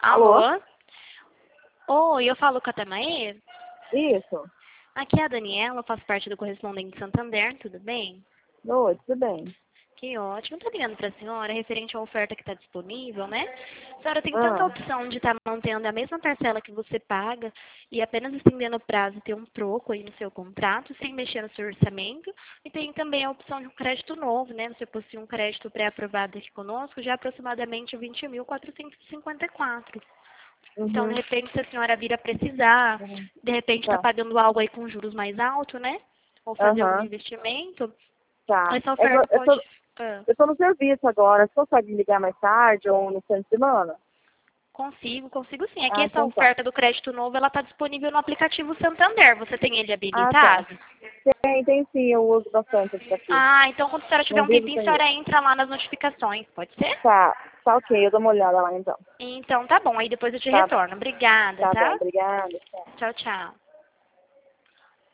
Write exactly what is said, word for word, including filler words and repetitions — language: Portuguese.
Alô? Alô? Oi, eu falo com a Tamaê? Isso. Aqui é a Daniela, eu faço parte do Correspondente Santander, tudo bem? Oi, tudo bem. Que ótimo. Estou ligando para a senhora referente à oferta que está disponível, né? A senhora tem tanta Ah, opção de estar mantendo a mesma parcela que você paga e apenas estendendo o prazo e ter um troco aí no seu contrato, sem mexer no seu orçamento. E tem também a opção de um crédito novo, né? Você possui um crédito pré-aprovado aqui conosco, já aproximadamente vinte mil quatrocentos e cinquenta e quatro. Então, de uhum. repente, se a senhora vir a precisar, Uhum. de repente está Tá. pagando algo aí com juros mais altos, né? Ou fazer algum Aham, investimento, tá. essa É que eu, oferta eu, pode... tô, Ah. eu tô no serviço agora. Você consegue me ligar mais tarde ou no fim de semana? Consigo, consigo sim. É que Ah, essa então tá. oferta do crédito novo, ela está disponível no aplicativo Santander. Você tem ele Ah, tá. habilitado? Tem, tem sim. Eu uso bastante esse daqui. Ah, então quando a senhora tiver Não um vivo tempinho, a sem ele. senhora entra lá nas notificações, pode ser? Tá. Tá ok. Eu dou uma olhada lá então. Então tá bom, aí depois eu te Tá bom. retorno. Obrigada, Tá bom. tá? Obrigada. Tchau. Tchau, tchau.